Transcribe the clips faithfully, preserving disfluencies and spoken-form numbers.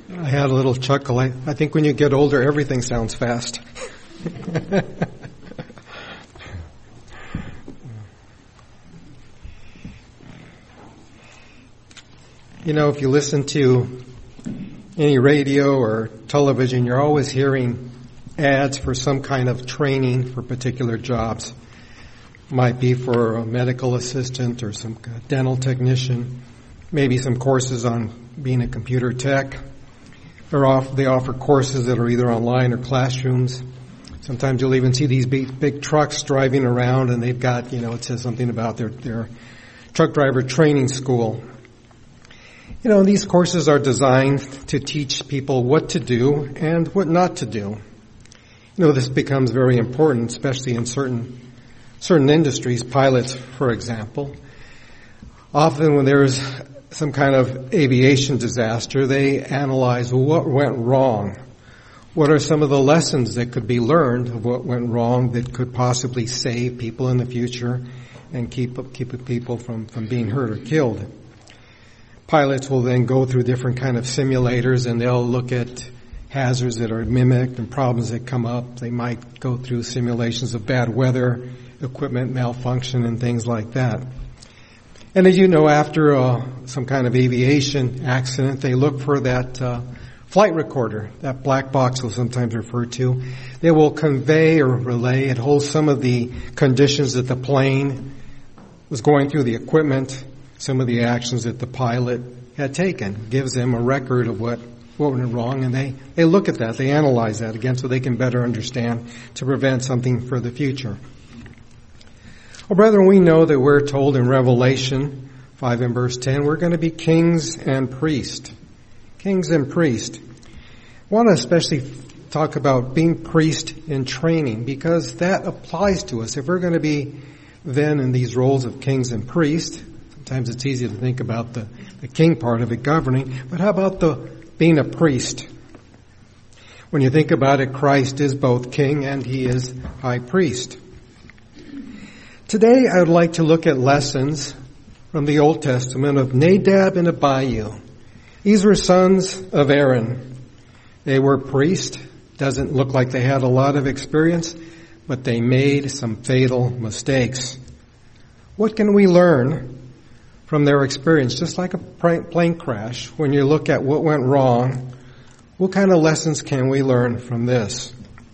I had a little chuckle. I, I think when you get older, everything sounds fast. You know, if you listen to any radio or television, you're always hearing ads for some kind of training for particular jobs. Might be for a medical assistant or some dental technician, maybe some courses on being a computer tech. They're off, they offer courses that are either online or classrooms. Sometimes you'll even see these big, big trucks driving around, and they've got, you know, it says something about their, their truck driver training school. You know, these courses are designed to teach people what to do and what not to do. You know, this becomes very important, especially in certain certain industries, pilots, for example. Often when there's some kind of aviation disaster, they analyze what went wrong. What are some of the lessons that could be learned of what went wrong that could possibly save people in the future and keep keep people from, from being hurt or killed? Pilots will then go through different kind of simulators, and they'll look at hazards that are mimicked and problems that come up. They might go through simulations of bad weather, equipment malfunction, and things like that. And as you know, after uh, some kind of aviation accident, they look for that uh, flight recorder, that black box we'll sometimes refer to. They will convey or relay, it holds some of the conditions that the plane was going through, the equipment, some of the actions that the pilot had taken. Gives them a record of what, what went wrong, and they, they look at that, they analyze that again so they can better understand to prevent something for the future. Well, brethren, we know that we're told in Revelation five and verse ten, we're going to be kings and priests. Kings and priests. I want to especially talk about being priest in training, because that applies to us. If we're going to be then in these roles of kings and priests, sometimes it's easy to think about the, the king part of it governing, but how about the being a priest? When you think about it, Christ is both king and he is high priest. Today I would like to look at lessons from the Old Testament of Nadab and Abihu. These were sons of Aaron. They were priests. Doesn't look like they had a lot of experience, but they made some fatal mistakes. What can we learn from their experience? Just like a plane crash, when you look at what went wrong, what kind of lessons can we learn from this?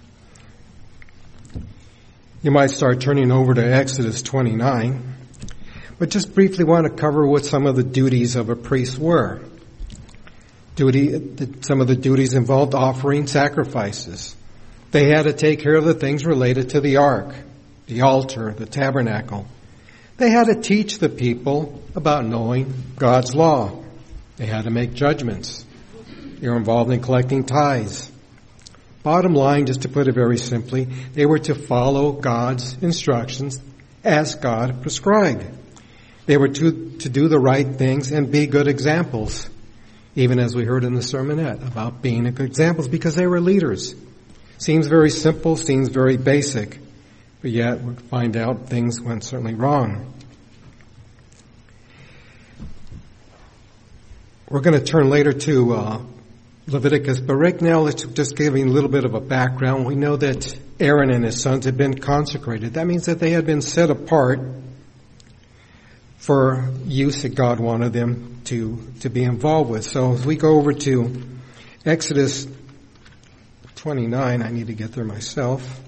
You might start turning over to Exodus twenty-nine, but just briefly want to cover what some of the duties of a priest were. Duty, some of the duties involved offering sacrifices. They had to take care of the things related to the ark, the altar, the tabernacle. They had to teach the people about knowing God's law. They had to make judgments. They were involved in collecting tithes. Bottom line, just to put it very simply, they were to follow God's instructions as God prescribed. They were to, to do the right things and be good examples, even as we heard in the sermonette about being good examples, because they were leaders. Seems very simple, seems very basic, but yet we find out things went certainly wrong. We're going to turn later to uh, Leviticus, but right now let's just give you a little bit of a background. We know that Aaron and his sons had been consecrated. That means that they had been set apart for use that God wanted them to, to be involved with. So as we go over to Exodus twenty-nine, I need to get there myself,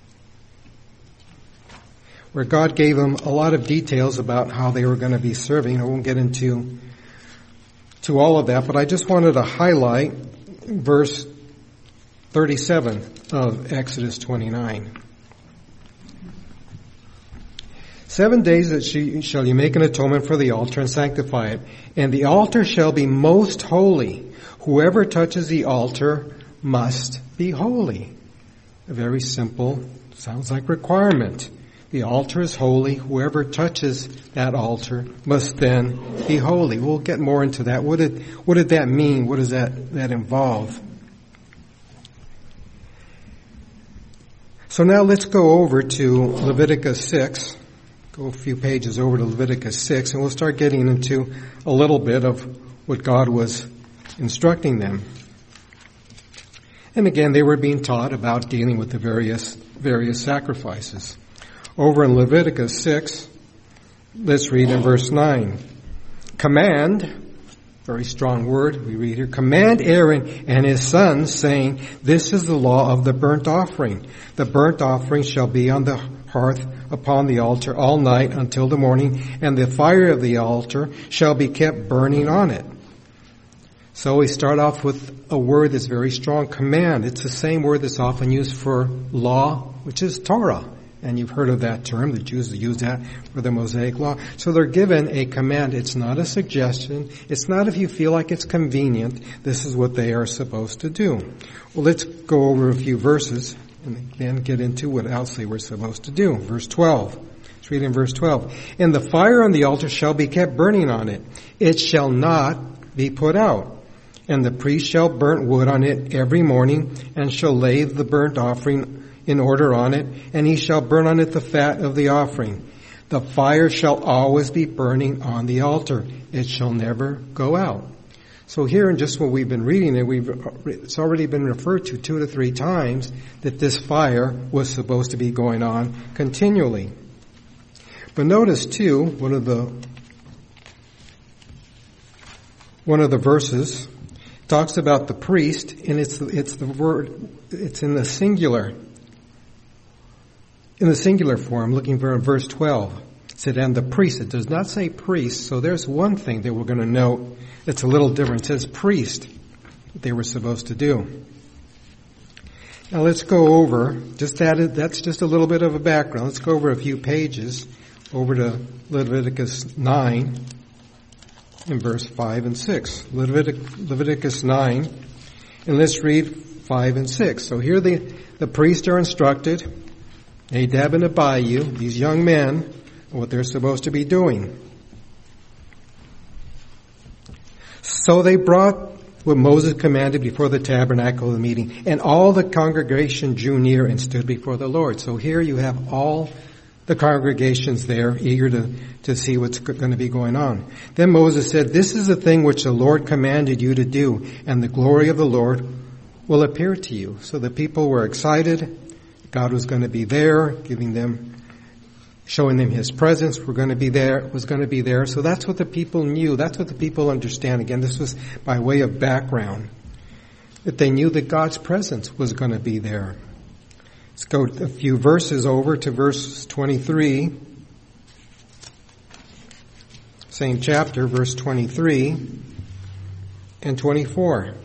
where God gave them a lot of details about how they were going to be serving. I won't get into to all of that, but I just wanted to highlight verse thirty-seven of Exodus twenty-nine. Seven days that she, shall you make an atonement for the altar and sanctify it, and the altar shall be most holy. Whoever touches the altar must be holy. A very simple, sounds like requirement. The altar is holy. Whoever touches that altar must then be holy. We'll get more into that. What did, what did that mean? What does that, that involve? So now let's go over to Leviticus six. Go a few pages over to Leviticus six, and we'll start getting into a little bit of what God was instructing them. And again, they were being taught about dealing with the various, various sacrifices. Over in Leviticus six, let's read in verse nine. Command, very strong word we read here, command Aaron and his sons, saying, this is the law of the burnt offering. The burnt offering shall be on the hearth upon the altar all night until the morning, and the fire of the altar shall be kept burning on it. So we start off with a word that's very strong, command. It's the same word that's often used for law, which is Torah. And you've heard of that term. The Jews use that for the Mosaic Law. So they're given a command. It's not a suggestion. It's not if you feel like it's convenient. This is what they are supposed to do. Well, let's go over a few verses and then get into what else they were supposed to do. Verse twelve. Let's read in verse twelve. And the fire on the altar shall be kept burning on it. It shall not be put out. And the priest shall burn wood on it every morning, and shall lay the burnt offering in order on it, and he shall burn on it the fat of the offering. The fire shall always be burning on the altar. It shall never go out. So here in just what we've been reading, and we've, it's already been referred to two to three times that this fire was supposed to be going on continually. But notice too, one of the, one of the verses talks about the priest, and it's, it's the word, it's in the singular. In the singular form, looking for verse twelve, it said, and the priest. It does not say priest, so there's one thing that we're going to note that's a little different. It says priest, what they were supposed to do. Now let's go over, just that, that's just a little bit of a background. Let's go over a few pages, over to Leviticus nine, in verse five and six. Levitic, Leviticus nine, and let's read five and six. So here the, the priests are instructed, Nadab and Abihu, these young men, what they're supposed to be doing. So they brought what Moses commanded before the tabernacle of the meeting, and all the congregation drew near and stood before the Lord. So here you have all the congregations there, eager to, to see what's going to be going on. Then Moses said, this is the thing which the Lord commanded you to do, and the glory of the Lord will appear to you. So the people were excited. God was going to be there, giving them, showing them His presence. We're going to be there, was going to be there. So that's what the people knew. That's what the people understand. Again, this was by way of background. That they knew that God's presence was going to be there. Let's go a few verses over to verse twenty-three. Same chapter, verse twenty-three and twenty-four.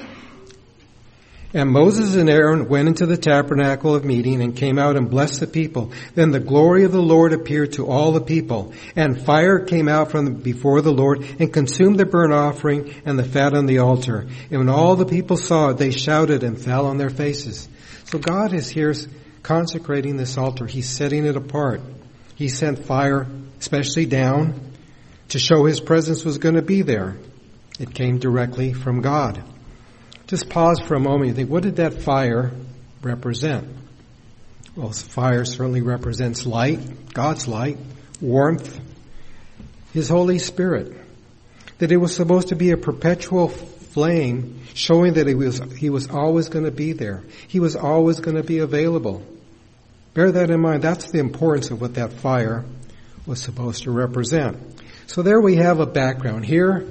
And Moses and Aaron went into the tabernacle of meeting and came out and blessed the people. Then the glory of the Lord appeared to all the people. And fire came out from the, before the Lord and consumed the burnt offering and the fat on the altar. And when all the people saw it, they shouted and fell on their faces. So God is here consecrating this altar. He's setting it apart. He sent fire, especially down, to show His presence was going to be there. It came directly from God. Just pause for a moment and think, what did that fire represent? Well, fire certainly represents light, God's light, warmth, His Holy Spirit. That it was supposed to be a perpetual flame, showing that he was, he was always going to be there. He was always going to be available. Bear that in mind. That's the importance of what that fire was supposed to represent. So there we have a background. Here,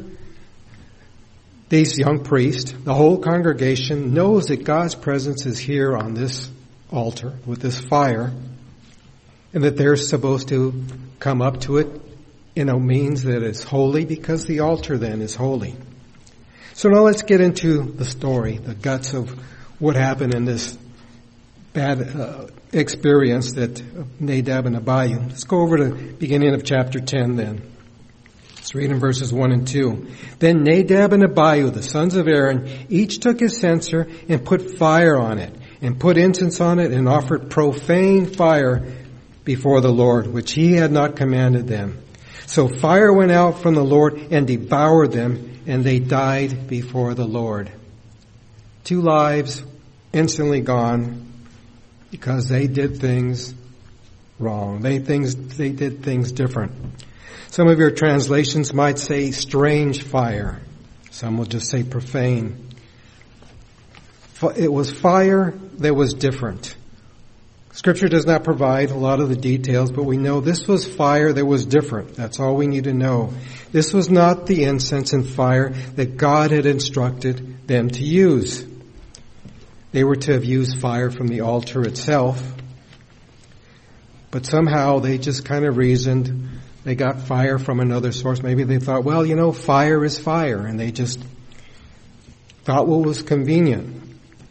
these young priests, the whole congregation knows that God's presence is here on this altar with this fire, and that they're supposed to come up to it in a means that is holy, because the altar then is holy. So now let's get into the story, the guts of what happened in this bad uh, experience that Nadab and Abihu. Let's go over to the beginning of chapter ten then. Let's read in verses one and two. Then Nadab and Abihu, the sons of Aaron, each took his censer and put fire on it, and put incense on it, and offered profane fire before the Lord, which He had not commanded them. So fire went out from the Lord and devoured them, and they died before the Lord. Two lives instantly gone because they did things wrong. They things they did things different. Some of your translations might say strange fire. Some will just say profane. It was fire that was different. Scripture does not provide a lot of the details, but we know this was fire that was different. That's all we need to know. This was not the incense and fire that God had instructed them to use. They were to have used fire from the altar itself, but somehow they just kind of reasoned they got fire from another source. Maybe they thought, well, you know, fire is fire, and they just thought what was convenient.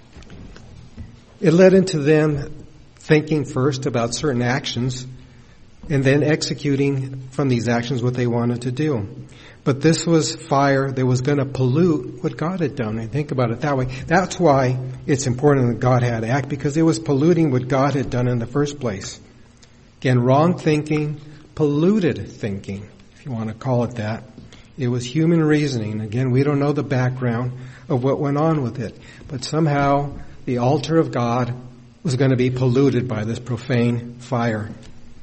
It led into them thinking first about certain actions and then executing from these actions what they wanted to do. But this was fire that was going to pollute what God had done. And think about it that way. That's why it's important that God had to act, because it was polluting what God had done in the first place. Again, wrong thinking, polluted thinking, if you want to call it that. It was human reasoning. Again, we don't know the background of what went on with it. But somehow the altar of God was going to be polluted by this profane fire.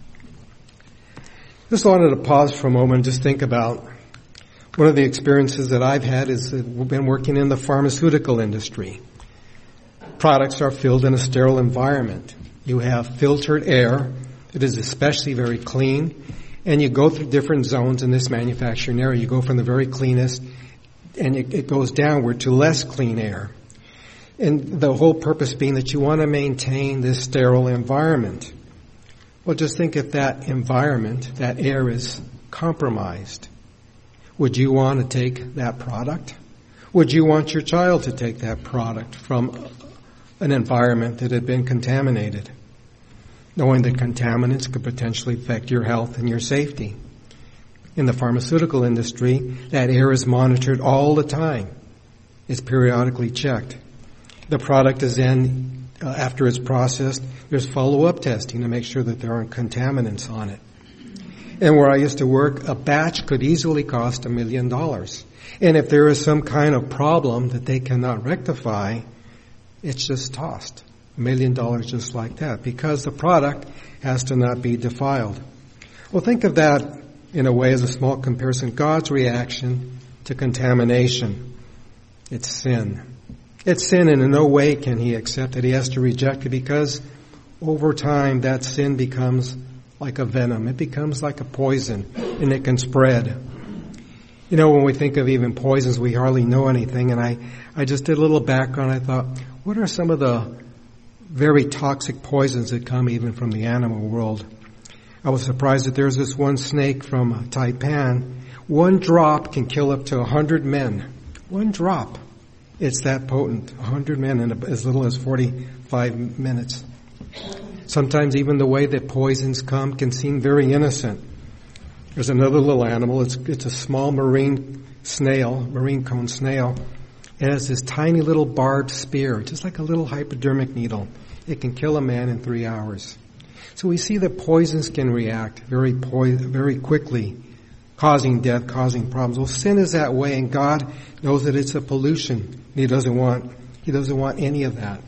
Just wanted to pause for a moment and just think about one of the experiences that I've had is that we've been working in the pharmaceutical industry. Products are filled in a sterile environment. You have filtered air. It is especially very clean. And you go through different zones in this manufacturing area. You go from the very cleanest and it, it goes downward to less clean air. And the whole purpose being that you want to maintain this sterile environment. Well, just think if that environment, that air is compromised. Would you want to take that product? Would you want your child to take that product from an environment that had been contaminated? Knowing that contaminants could potentially affect your health and your safety. In the pharmaceutical industry, that air is monitored all the time. It's periodically checked. The product is then, uh, after it's processed, there's follow-up testing to make sure that there aren't contaminants on it. And where I used to work, a batch could easily cost a million dollars. And if there is some kind of problem that they cannot rectify, it's just tossed. A million dollars just like that, because the product has to not be defiled. Well, think of that in a way as a small comparison. God's reaction to contamination. It's sin. It's sin, and in no way can he accept it. He has to reject it, because over time that sin becomes like a venom. It becomes like a poison, and it can spread. You know, when we think of even poisons, we hardly know anything. And I, I just did a little background. I thought, what are some of the very toxic poisons that come even from the animal world? I was surprised that there's this one snake from Taipan. One drop can kill up to a hundred men. One drop. It's that potent. A hundred men in as little as forty-five minutes. Sometimes even the way that poisons come can seem very innocent. There's another little animal. It's, it's a small marine snail, marine cone snail. It has this tiny little barbed spear, just like a little hypodermic needle. It can kill a man in three hours. So we see that poisons can react very po- very quickly, causing death, causing problems. Well, sin is that way, and God knows that it's a pollution. He doesn't want, He doesn't want any of that.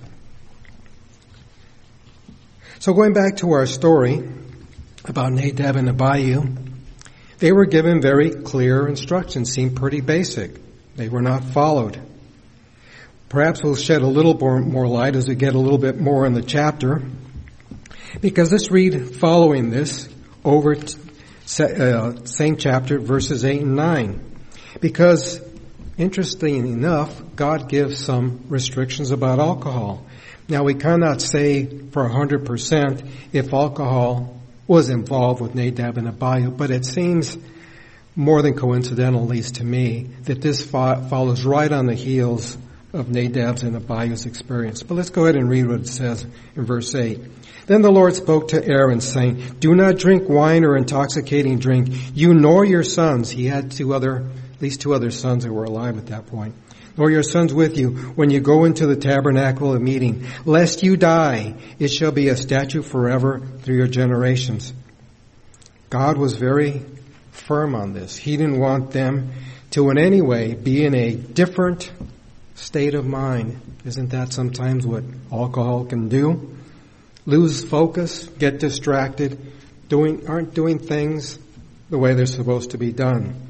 So going back to our story about Nadab and Abihu, they were given very clear instructions, seemed pretty basic. They were not followed. Perhaps we'll shed a little more light as we get a little bit more in the chapter, because let's read following this over uh, same chapter, verses eight and nine. Because, interestingly enough, God gives some restrictions about alcohol. Now, we cannot say for one hundred percent if alcohol was involved with Nadab and Abihu, but it seems more than coincidental, at least to me, that this fo- follows right on the heels of Nadab's and Abihu's experience. But let's go ahead and read what it says in verse eight. Then the Lord spoke to Aaron, saying, "Do not drink wine or intoxicating drink, you nor your sons." He had two other, at least two other sons that were alive at that point. "Nor your sons with you, when you go into the tabernacle of meeting, lest you die. It shall be a statute forever through your generations." God was very firm on this. He didn't want them to in any way be in a different state of mind. Isn't that sometimes what alcohol can do? Lose focus, get distracted, doing aren't doing things the way they're supposed to be done.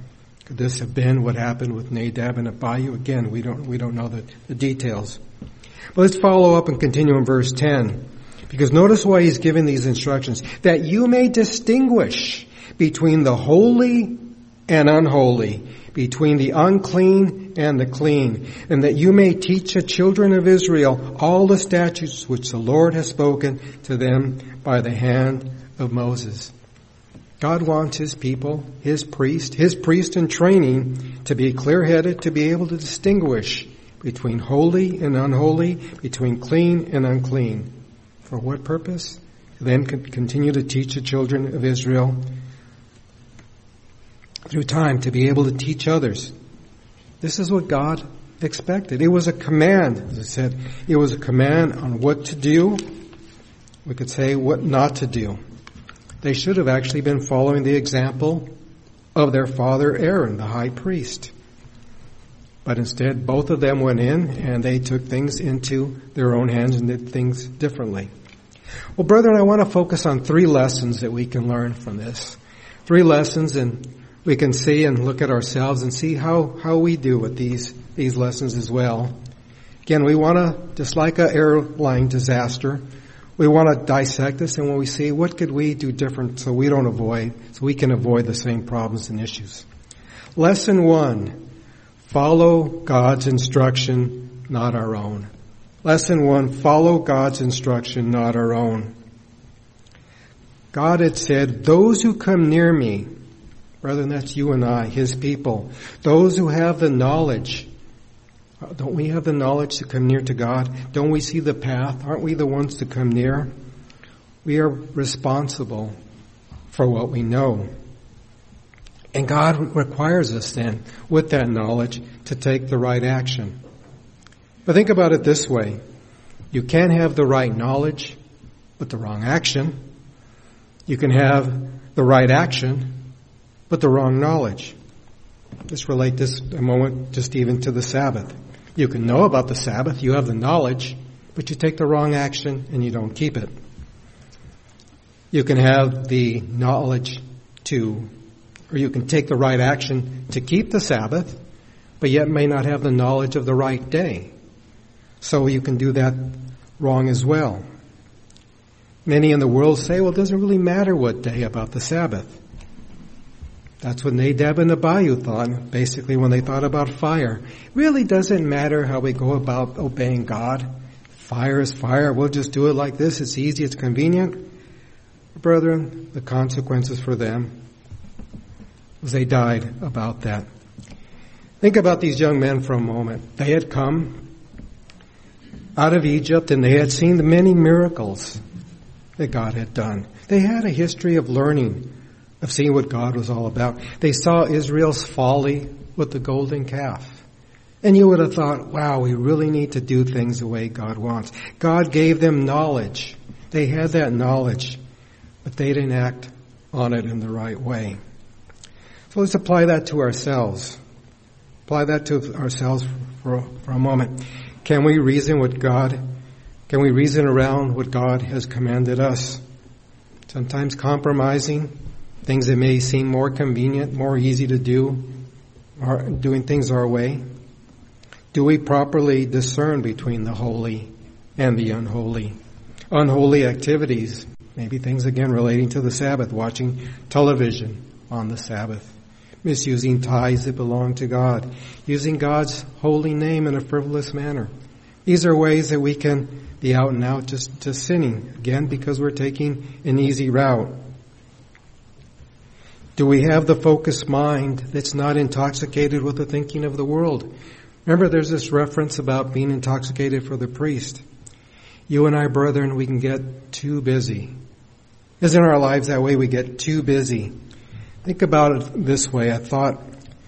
Could this have been what happened with Nadab and Abihu? Again, we don't we don't know the, the details. But let's follow up and continue in verse ten. Because notice why he's giving these instructions. That you may distinguish between the holy and unholy, between the unclean and the clean, and that you may teach the children of Israel all the statutes which the Lord has spoken to them by the hand of Moses. God wants his people, his priest, his priest in training to be clear-headed, to be able to distinguish between holy and unholy, between clean and unclean. For what purpose? Then continue to teach the children of Israel through time, to be able to teach others. This is what God expected. It was a command, as I said. It was a command on what to do. We could say what not to do. They should have actually been following the example of their father Aaron, the high priest. But instead, both of them went in and they took things into their own hands and did things differently. Well, brethren, I want to focus on three lessons that we can learn from this. Three lessons, and we can see and look at ourselves and see how, how we do with these, these lessons as well. Again, we want to, just like an airline disaster, we want to dissect this, and when we see what could we do different so we don't avoid, so we can avoid the same problems and issues. Lesson one, follow God's instruction, not our own. Lesson one, follow God's instruction, not our own. God had said, those who come near me, brethren, that's you and I, his people, those who have the knowledge. Don't we have the knowledge to come near to God? Don't we see the path? Aren't we the ones to come near? We are responsible for what we know. And God requires us then, with that knowledge, to take the right action. But think about it this way. You can have the right knowledge, but the wrong action. You can have the right action, but the wrong knowledge. Let's relate this a moment just even to the Sabbath. You can know about the Sabbath, you have the knowledge, but you take the wrong action and you don't keep it. You can have the knowledge to, or you can take the right action to keep the Sabbath, but yet may not have the knowledge of the right day. So you can do that wrong as well. Many in the world say, well, it doesn't really matter what day about the Sabbath. That's what Nadab and Abihu thought, basically, when they thought about fire. It really doesn't matter how we go about obeying God. Fire is fire. We'll just do it like this. It's easy. It's convenient. Brethren, the consequences for them was they died about that. Think about these young men for a moment. They had come out of Egypt and they had seen the many miracles that God had done. They had a history of learning, of seeing what God was all about. They saw Israel's folly with the golden calf. And you would have thought, wow, we really need to do things the way God wants. God gave them knowledge. They had that knowledge, but they didn't act on it in the right way. So let's apply that to ourselves. Apply that to ourselves for, for a moment. Can we reason with God? Can we reason around what God has commanded us? Sometimes compromising, things that may seem more convenient, more easy to do, or doing things our way. Do we properly discern between the holy and the unholy? Unholy activities, maybe things again relating to the Sabbath, watching television on the Sabbath, misusing tithes that belong to God, using God's holy name in a frivolous manner. These are ways that we can be out and out just, just sinning, again, because we're taking an easy route. Do we have the focused mind that's not intoxicated with the thinking of the world? Remember, there's this reference about being intoxicated for the priest. You and I, brethren, we can get too busy. Isn't our lives that way? We get too busy. Think about it this way. I thought,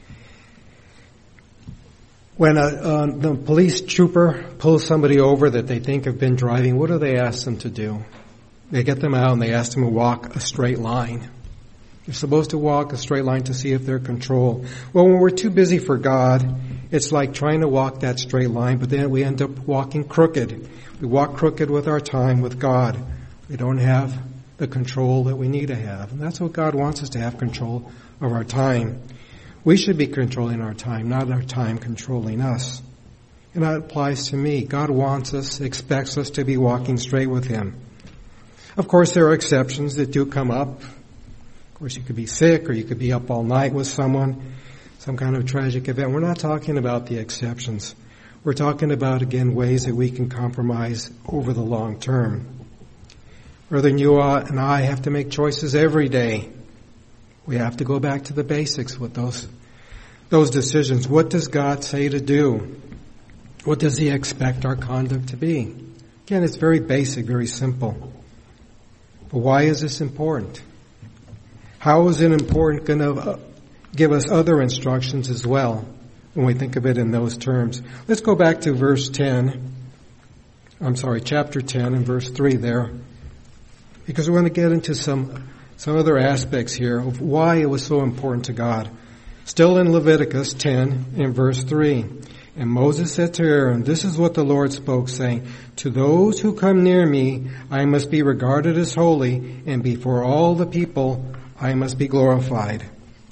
when a, uh, the police trooper pulls somebody over that they think have been driving, what do they ask them to do? They get them out and they ask them to walk a straight line. You're supposed to walk a straight line to see if they're in control. Well, when we're too busy for God, it's like trying to walk that straight line, but then we end up walking crooked. We walk crooked with our time with God. We don't have the control that we need to have. And that's what God wants us to have, control of our time. We should be controlling our time, not our time controlling us. And that applies to me. God wants us, expects us to be walking straight with Him. Of course, there are exceptions that do come up. Of course, you could be sick or you could be up all night with someone, some kind of tragic event. We're not talking about the exceptions. We're talking about, again, ways that we can compromise over the long term. Rather than you and I have to make choices every day. We have to go back to the basics with those, those decisions. What does God say to do? What does He expect our conduct to be? Again, it's very basic, very simple. But why is this important? How is it important going to give us other instructions as well when we think of it in those terms? Let's go back to verse ten. I'm sorry, chapter ten and verse three there. Because we're going to get into some some other aspects here of why it was so important to God. Still in Leviticus ten in verse three. And Moses said to Aaron, this is what the Lord spoke, saying, to those who come near me, I must be regarded as holy, and before all the people, I must be glorified.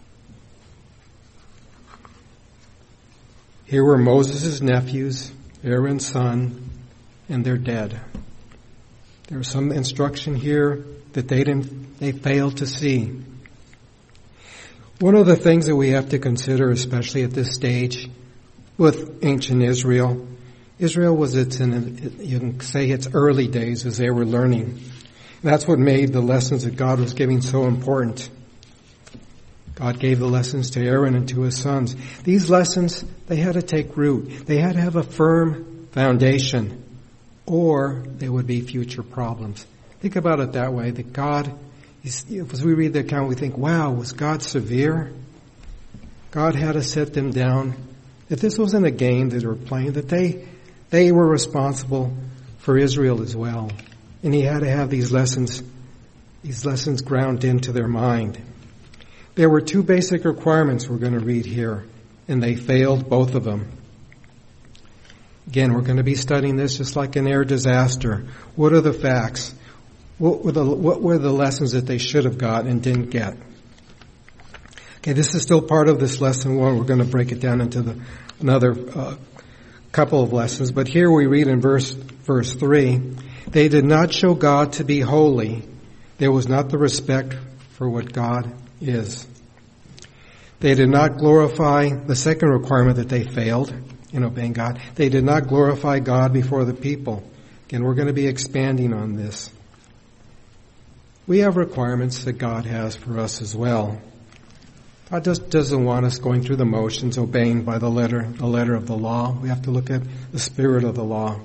Here were Moses' nephews, Aaron's son, and they're dead. There's some instruction here that they didn't, they failed to see. One of the things that we have to consider, especially at this stage, with ancient Israel, Israel was its, in, you can say its early days as they were learning. And that's what made the lessons that God was giving so important. God gave the lessons to Aaron and to his sons. These lessons, they had to take root. They had to have a firm foundation, or there would be future problems. Think about it that way, that God, as we read the account, we think, wow, was God severe? God had to set them down. That this wasn't a game that they were playing, that they they were responsible for Israel as well. And He had to have these lessons, these lessons ground into their mind. There were two basic requirements we're going to read here, and they failed both of them. Again, we're going to be studying this just like an air disaster. What are the facts? What were the, what were the lessons that they should have got and didn't get? Okay, this is still part of this lesson one. We're going to break it down into the, another uh, couple of lessons. But here we read in verse verse three, they did not show God to be holy. There was not the respect for what God is. They did not glorify the second requirement that they failed in obeying God. They did not glorify God before the people. Again, we're going to be expanding on this. We have requirements that God has for us as well. God just doesn't want us going through the motions, obeying by the letter, the letter of the law. We have to look at the spirit of the law.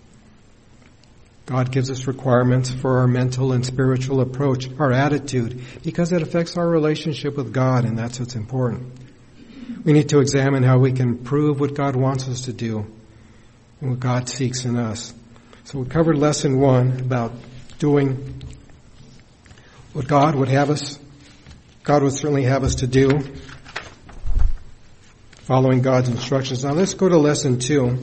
God gives us requirements for our mental and spiritual approach, our attitude, because it affects our relationship with God, and that's what's important. We need to examine how we can prove what God wants us to do and what God seeks in us. So we covered lesson one about doing what God would have us God would certainly have us to do, following God's instructions. Now let's go to lesson two.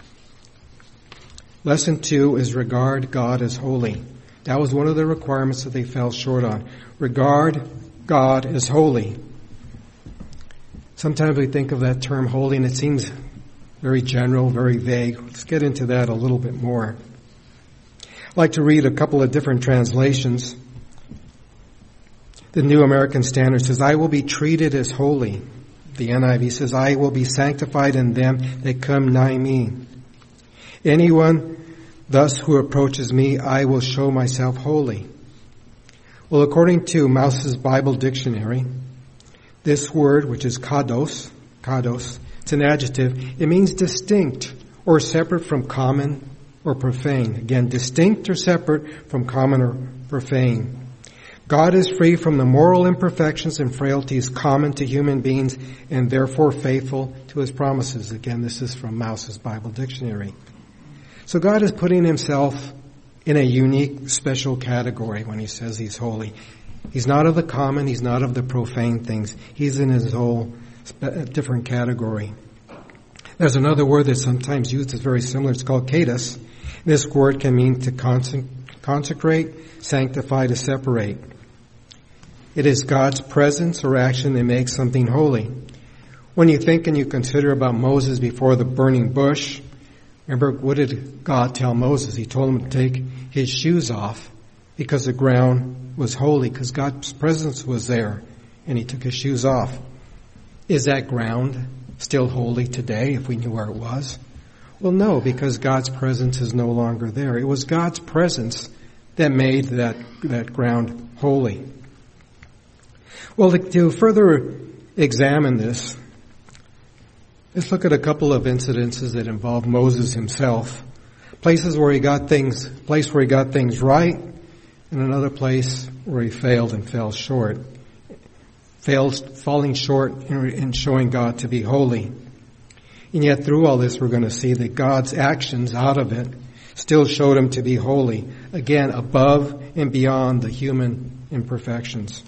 Lesson two is regard God as holy. That was one of the requirements that they fell short on. Regard God as holy. Sometimes we think of that term holy and it seems very general, very vague. Let's get into that a little bit more. I'd like to read a couple of different translations. The New American Standard says, I will be treated as holy. The N I V says, I will be sanctified in them that come nigh me. Anyone thus who approaches me, I will show myself holy. Well, according to Mouse's Bible Dictionary, this word, which is kados, kados, it's an adjective. It means distinct or separate from common or profane. Again, distinct or separate from common or profane. God is free from the moral imperfections and frailties common to human beings and therefore faithful to His promises. Again, this is from Mouse's Bible Dictionary. So God is putting Himself in a unique, special category when He says He's holy. He's not of the common, He's not of the profane things. He's in His whole different category. There's another word that's sometimes used that's very similar. It's called kados. This word can mean to consecrate, sanctify, to separate. It is God's presence or action that makes something holy. When you think and you consider about Moses before the burning bush, remember, what did God tell Moses? He told him to take his shoes off because the ground was holy, because God's presence was there, and he took his shoes off. Is that ground still holy today if we knew where it was? Well, no, because God's presence is no longer there. It was God's presence that made that, that ground holy. Well, to, to further examine this, let's look at a couple of incidences that involve Moses himself. Places where he got things, place where he got things right, and another place where he failed and fell short. Failed, falling short in, in showing God to be holy. And yet through all this we're going to see that God's actions out of it still showed him to be holy. Again, above and beyond the human imperfections.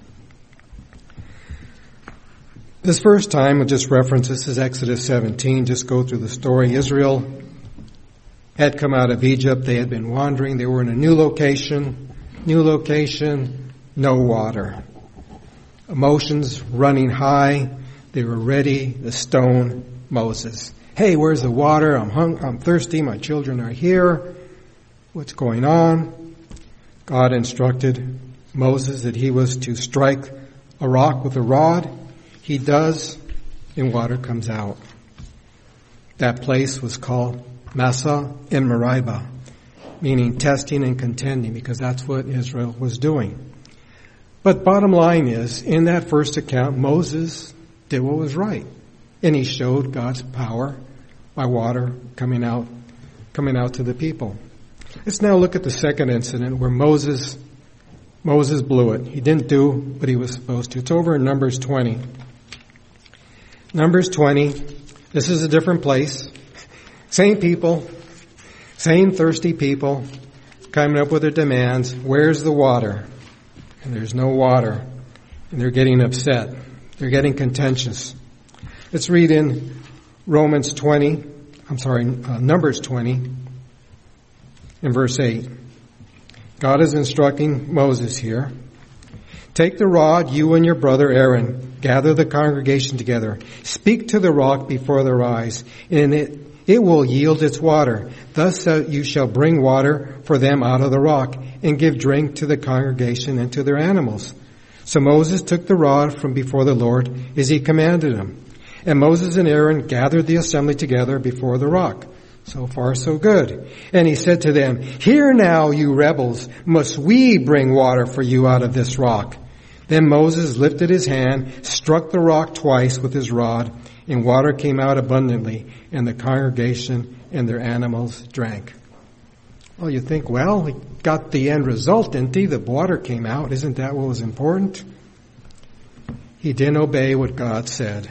This first time, we'll just reference, this is Exodus seventeen, just go through the story. Israel had come out of Egypt, they had been wandering, they were in a new location, new location, no water. Emotions running high, they were ready to stone Moses. Hey, where's the water? I'm hung, I'm thirsty, my children are here. What's going on? God instructed Moses that he was to strike a rock with a rod. He does, and water comes out. That place was called Massah and Meribah, meaning testing and contending, because that's what Israel was doing. But bottom line is, in that first account, Moses did what was right, and he showed God's power by water coming out, coming out to the people. Let's now look at the second incident where Moses, Moses blew it. He didn't do what he was supposed to. It's over in Numbers twenty. Numbers twenty, this is a different place. Same people, same thirsty people, coming up with their demands. Where's the water? And there's no water. And they're getting upset. They're getting contentious. Let's read in Romans twenty, I'm sorry, uh, Numbers twenty, in verse eight. God is instructing Moses here. Take the rod, you and your brother Aaron, gather the congregation together. Speak to the rock before their eyes, and it, it will yield its water. Thus you shall bring water for them out of the rock, and give drink to the congregation and to their animals. So Moses took the rod from before the Lord as he commanded him. And Moses and Aaron gathered the assembly together before the rock. So far, so good. And he said to them, Hear now, you rebels, must we bring water for you out of this rock? Then Moses lifted his hand, struck the rock twice with his rod, and water came out abundantly, and the congregation and their animals drank. Well, you think, well, he got the end result, didn't he? The water came out. Isn't that what was important? He didn't obey what God said.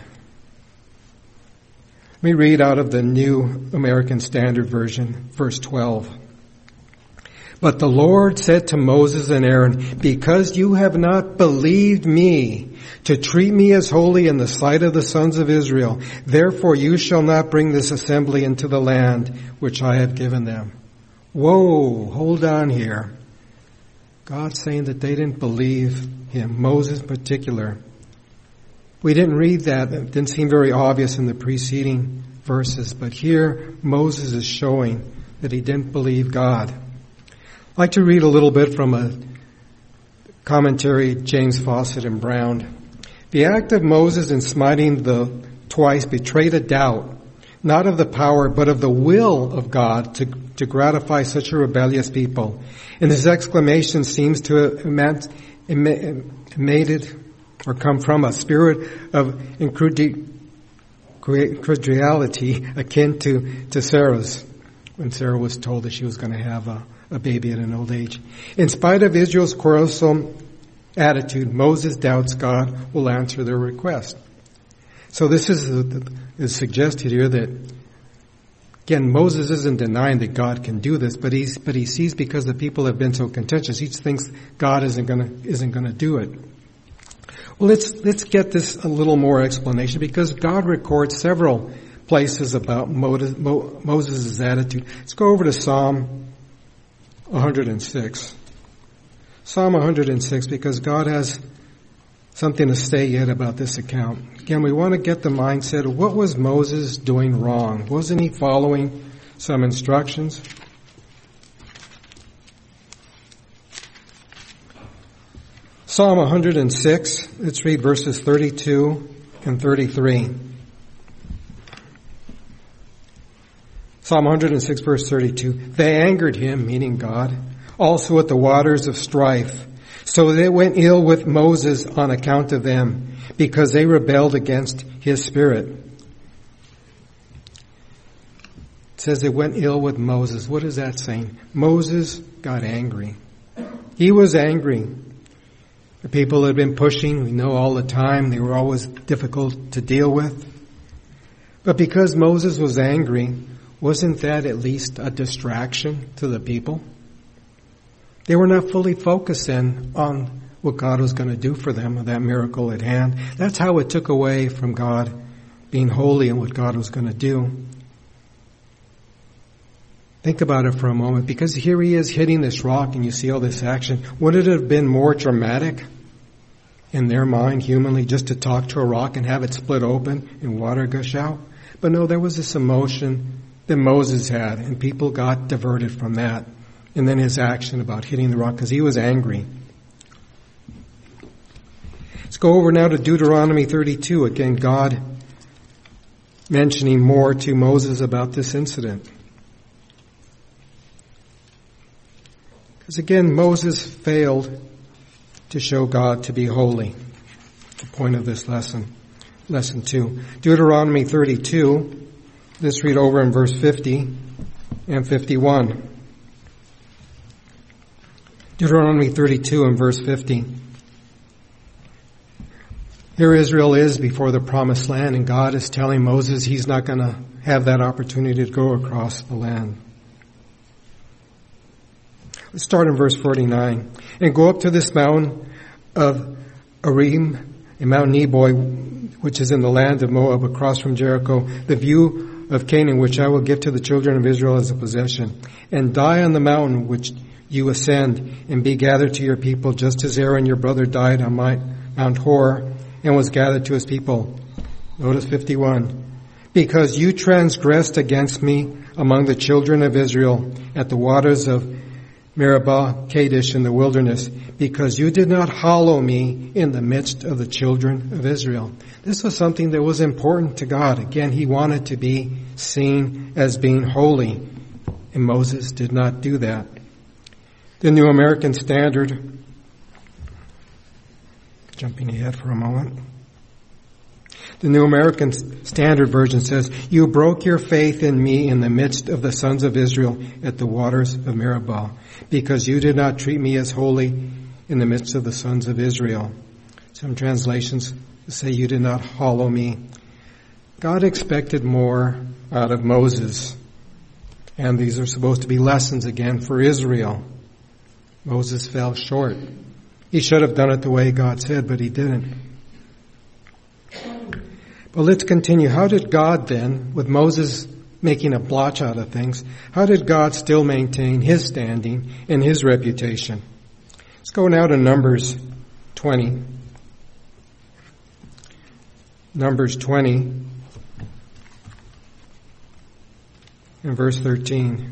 Let me read out of the New American Standard Version, verse twelve. But the Lord said to Moses and Aaron, Because you have not believed me to treat me as holy in the sight of the sons of Israel, therefore you shall not bring this assembly into the land which I have given them. Whoa, hold on here. God's saying that they didn't believe him, Moses in particular. We didn't read that. It didn't seem very obvious in the preceding verses, but here Moses is showing that he didn't believe God. I'd like to read a little bit from a commentary, James Fawcett and Brown. The act of Moses in smiting the twice betrayed a doubt, not of the power, but of the will of God to, to gratify such a rebellious people. And his exclamation seems to have meant, made it or come from a spirit of incredulity akin to, to Sarah's, when Sarah was told that she was going to have a a baby at an old age. In spite of Israel's quarrelsome attitude, Moses doubts God will answer their request. So this is, is suggested here that, again, Moses isn't denying that God can do this, but he's, but he sees because the people have been so contentious, he thinks God isn't gonna, isn't gonna do it. Well, let's, let's get this a little more explanation, because God records several places about Moses' attitude. Let's go over to Psalm one hundred six. Psalm one hundred six, because God has something to say yet about this account. Again, we want to get the mindset of what was Moses doing wrong? Wasn't he following some instructions? Psalm one hundred six, let's read verses thirty-two and thirty-three. Psalm one hundred six, verse thirty-two. They angered him, meaning God, also at the waters of strife. So they went ill with Moses on account of them, because they rebelled against his spirit. It says they went ill with Moses. What is that saying? Moses got angry. He was angry. The people had been pushing, we know all the time, they were always difficult to deal with. But because Moses was angry, wasn't that at least a distraction to the people? They were not fully focused in on what God was going to do for them, that miracle at hand. That's how it took away from God being holy and what God was going to do. Think about it for a moment, because here he is hitting this rock and you see all this action. Would it have been more dramatic in their mind, humanly, just to talk to a rock and have it split open and water gush out? But no, there was this emotion that Moses had, and people got diverted from that. And then his action about hitting the rock, because he was angry. Let's go over now to Deuteronomy thirty-two. Again, God mentioning more to Moses about this incident. Because again, Moses failed to show God to be holy. The point of this lesson. Lesson two. Deuteronomy thirty-two. Let's read over in verse fifty and fifty-one. Deuteronomy thirty-two and verse fifty. Here Israel is before the promised land, and God is telling Moses he's not going to have that opportunity to go across the land. Let's start in verse forty-nine. And go up to this mountain of Arim, and Mount Nebo, which is in the land of Moab, across from Jericho, the view of Canaan, which I will give to the children of Israel as a possession. And die on the mountain which you ascend, and be gathered to your people, just as Aaron your brother died on Mount Hor, and was gathered to his people. Notice fifty-one. Because you transgressed against me among the children of Israel at the waters of Meribah, Kadesh in the wilderness, because you did not hallow me in the midst of the children of Israel. This was something that was important to God. Again, he wanted to be seen as being holy, and Moses did not do that. The New American Standard, jumping ahead for a moment. The New American Standard Version says, you broke your faith in me in the midst of the sons of Israel at the waters of Meribah, because you did not treat me as holy in the midst of the sons of Israel. Some translations say you did not hallow me. God expected more out of Moses. And these are supposed to be lessons again for Israel. Moses fell short. He should have done it the way God said, but he didn't. But let's continue. How did God then, with Moses making a blotch out of things, how did God still maintain his standing and his reputation? Let's go now to Numbers twenty. Numbers twenty and verse thirteen.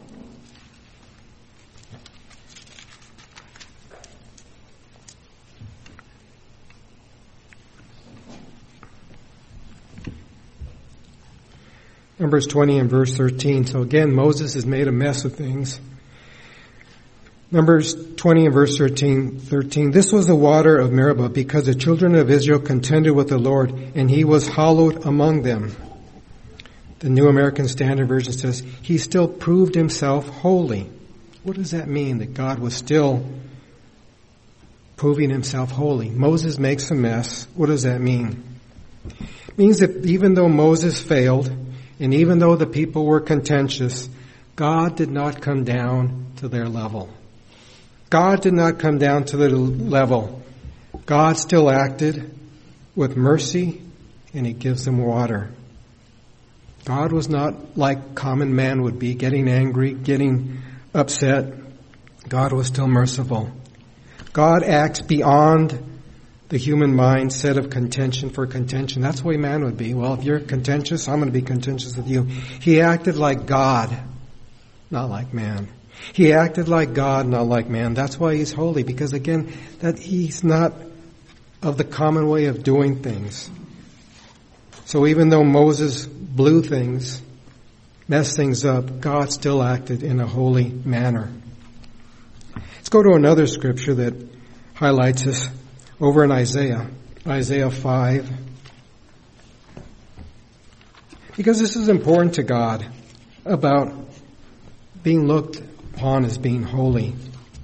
Numbers twenty and verse thirteen. So again, Moses has made a mess of things. Numbers twenty and verse thirteen, thirteen. This was the water of Meribah, because the children of Israel contended with the Lord, and he was hallowed among them. The New American Standard Version says, he still proved himself holy. What does that mean, that God was still proving himself holy? Moses makes a mess. What does that mean? It means that even though Moses failed, and even though the people were contentious, God did not come down to their level. God did not come down to their level. God still acted with mercy, and he gives them water. God was not like common man would be, getting angry, getting upset. God was still merciful. God acts beyond the human mindset of contention for contention. That's the way man would be. Well, if you're contentious, I'm going to be contentious with you. He acted like God, not like man. He acted like God, not like man. That's why he's holy, because again, that he's not of the common way of doing things. So even though Moses blew things, messed things up, God still acted in a holy manner. Let's go to another scripture that highlights this over in Isaiah, Isaiah five. Because this is important to God about being looked upon as being holy.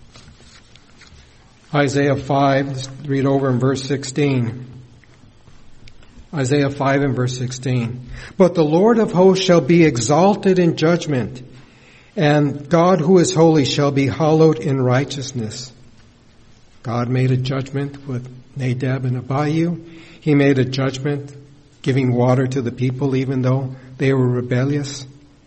Isaiah five, let's read over in verse sixteen. Isaiah five and verse sixteen. But the Lord of hosts shall be exalted in judgment, and God who is holy shall be hallowed in righteousness. God made a judgment with Nadab and Abihu. He made a judgment giving water to the people even though they were rebellious.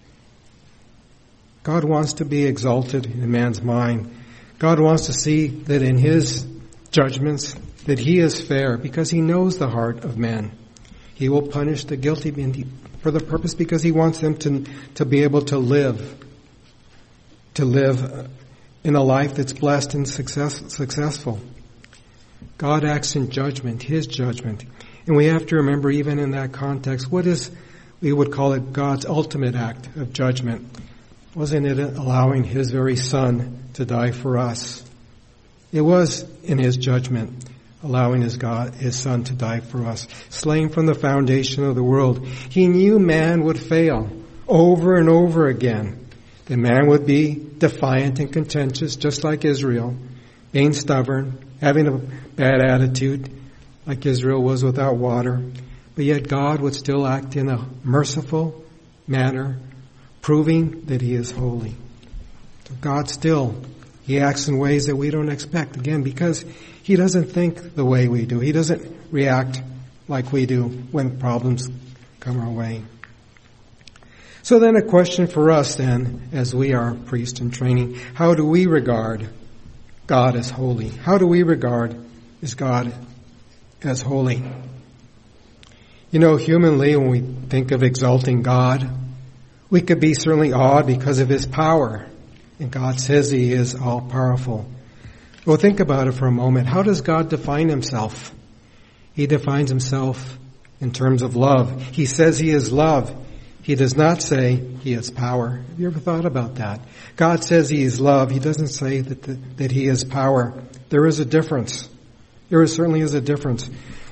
God wants to be exalted in man's mind. God wants to see that in his judgments that he is fair because he knows the heart of man. He will punish the guilty for the purpose because he wants them to, to be able to live, to live in a life that's blessed and success, successful. God acts in judgment, his judgment. And we have to remember, even in that context, what is, we would call it God's ultimate act of judgment. Wasn't it allowing his very son to die for us? It was in his judgment, allowing his God, his son to die for us, slain from the foundation of the world. He knew man would fail over and over again. The man would be defiant and contentious, just like Israel, being stubborn, having a bad attitude, like Israel was without water. But yet God would still act in a merciful manner, proving that he is holy. So God still, he acts in ways that we don't expect. Again, because he doesn't think the way we do. He doesn't react like we do when problems come our way. So then a question for us then, as we are priests in training, how do we regard God as holy? How do we regard is God as holy? You know, humanly, when we think of exalting God, we could be certainly awed because of his power. And God says he is all-powerful. Well, think about it for a moment. How does God define himself? He defines himself in terms of love. He says he is love. He does not say he is power. Have you ever thought about that? God says he is love. He doesn't say that the, that he is power. There is a difference. There certainly is a difference.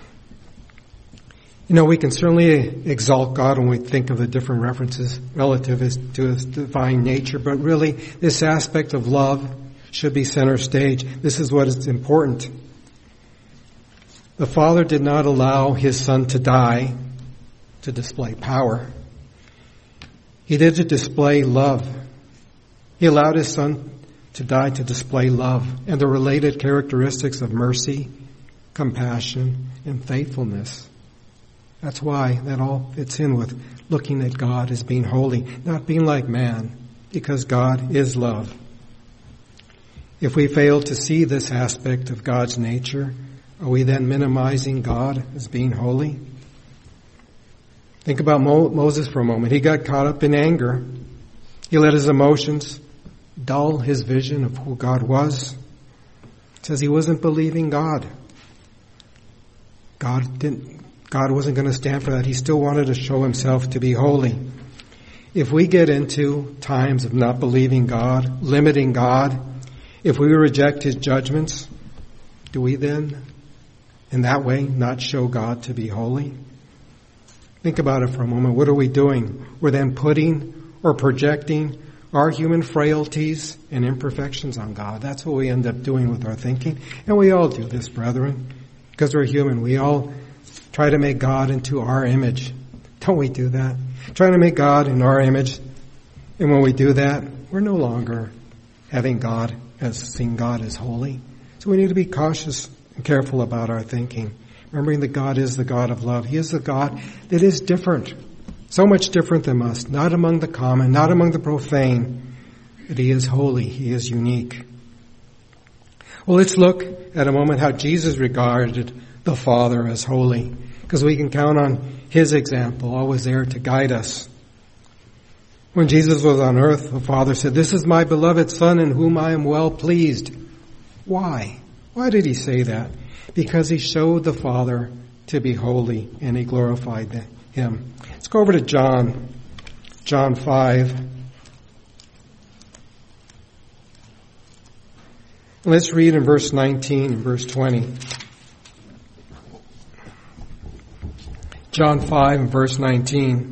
You know, we can certainly exalt God when we think of the different references relative to his divine nature, but really this aspect of love should be center stage. This is what is important. The Father did not allow his Son to die to display power. He did to display love. He allowed his Son to die to display love and the related characteristics of mercy, compassion, and faithfulness. That's why that all fits in with looking at God as being holy, not being like man, because God is love. If we fail to see this aspect of God's nature, are we then minimizing God as being holy? Think about Mo- Moses for a moment. He got caught up in anger. He let his emotions dull his vision of who God was. It says he wasn't believing God. God didn't, God wasn't going to stand for that. He still wanted to show himself to be holy. If we get into times of not believing God, limiting God, if we reject his judgments, do we then, in that way, not show God to be holy? Think about it for a moment. What are we doing? We're then putting or projecting our human frailties and imperfections on God. That's what we end up doing with our thinking. And we all do this, brethren, because we're human. We all try to make God into our image. Don't we do that? Trying to make God in our image. And when we do that, we're no longer having God as seeing God as holy. So we need to be cautious and careful about our thinking. Remembering that God is the God of love. He is the God that is different. So much different than us. Not among the common, not among the profane. But he is holy. He is unique. Well, let's look at a moment how Jesus regarded the Father as holy, because we can count on His example, always there to guide us. When Jesus was on earth, the Father said, "This is my beloved Son in whom I am well pleased." Why? Why did He say that? Because He showed the Father to be holy and He glorified Him. Let's go over to John, John five. Let's read in verse nineteen and verse twenty. John five and verse nineteen.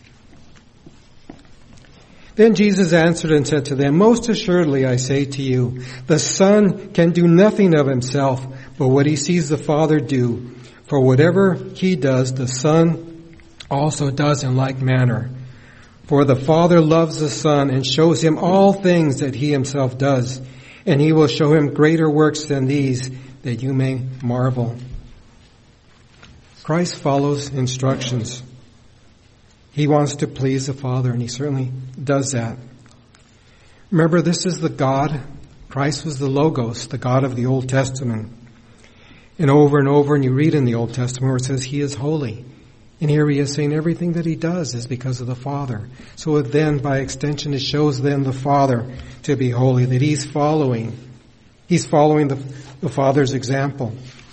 Then Jesus answered and said to them, "Most assuredly I say to you, the Son can do nothing of Himself, but what He sees the Father do. For whatever He does, the Son also does in like manner. For the Father loves the Son and shows Him all things that He Himself does. And He will show Him greater works than these, that you may marvel." Christ follows instructions. He wants to please the Father, and He certainly does that. Remember, this is the God. Christ was the Logos, the God of the Old Testament. And over and over, and you read in the Old Testament where it says He is holy. And here He is saying everything that He does is because of the Father. So then, by extension, it shows then the Father to be holy, that He's following. He's following the, the Father's example.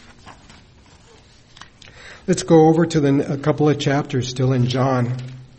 Let's go over to the, a couple of chapters still in John.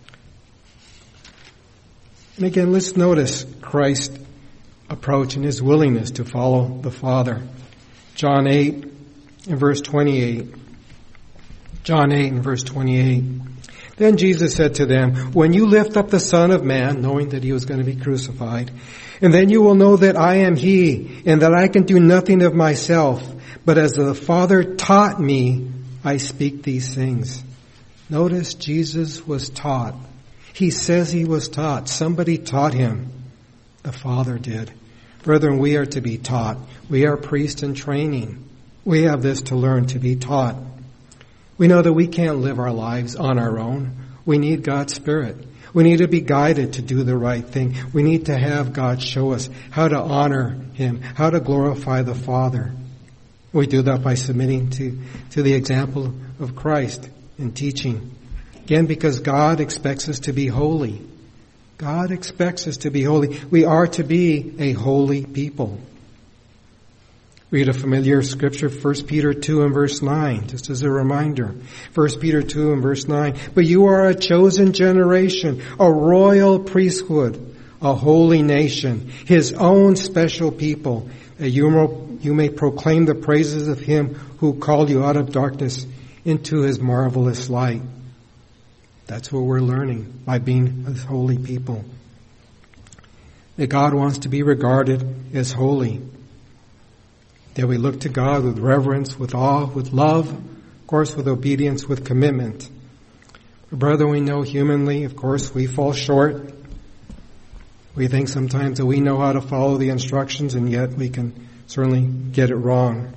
And again, let's notice Christ's approach and His willingness to follow the Father. John eight and verse twenty-eight. John eight and verse twenty-eight. Then Jesus said to them, "When you lift up the Son of Man," knowing that He was going to be crucified, "and then you will know that I am He, and that I can do nothing of myself, but as the Father taught me, I speak these things." Notice Jesus was taught. He says He was taught. Somebody taught Him. The Father did. Brethren, we are to be taught. We are priests in training. We have this to learn, to be taught. We know that we can't live our lives on our own. We need God's Spirit. We need to be guided to do the right thing. We need to have God show us how to honor Him, how to glorify the Father. We do that by submitting to, to the example of Christ in teaching. Again, because God expects us to be holy. God expects us to be holy. We are to be a holy people. Read a familiar scripture, First Peter two and verse nine, just as a reminder. First Peter two and verse nine. "But you are a chosen generation, a royal priesthood, a holy nation, His own special people, that you may, you may proclaim the praises of Him who called you out of darkness into His marvelous light." That's what we're learning by being a holy people. That God wants to be regarded as holy. That we look to God with reverence, with awe, with love, of course with obedience, with commitment. But brother, we know humanly, of course, we fall short. We think sometimes that we know how to follow the instructions, and yet we can certainly get it wrong.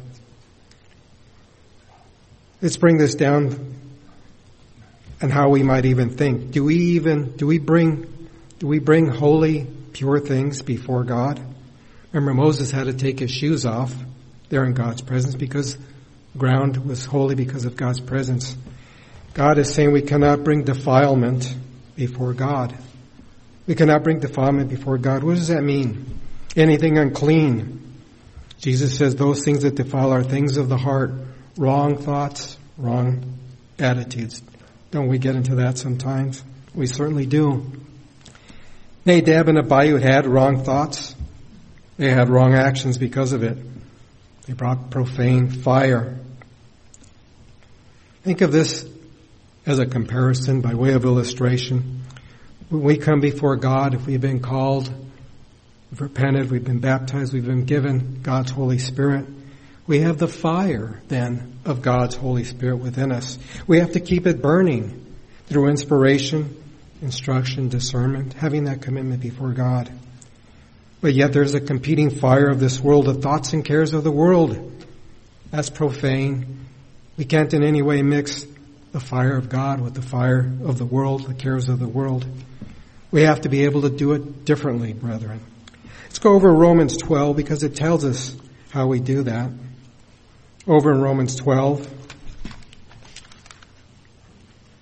Let's bring this down and how we might even think. Do we even, do we bring, do we bring holy, pure things before God? Remember, Moses had to take his shoes off there in God's presence because the ground was holy because of God's presence. God is saying we cannot bring defilement before God. We cannot bring defilement before God. What does that mean? Anything unclean. Jesus says those things that defile are things of the heart. Wrong thoughts, wrong attitudes. Don't we get into that sometimes? We certainly do. Nadab and Abihu had wrong thoughts. They had wrong actions because of it. They brought profane fire. Think of this as a comparison by way of illustration. When we come before God, if we've been called, we've repented, we've been baptized, we've been given God's Holy Spirit, we have the fire then of God's Holy Spirit within us. We have to keep it burning through inspiration, instruction, discernment, having that commitment before God. But yet there's a competing fire of this world, the thoughts and cares of the world. That's profane. We can't in any way mix the fire of God with the fire of the world, the cares of the world. We have to be able to do it differently, brethren. Let's go over Romans twelve because it tells us how we do that. Over in Romans twelve,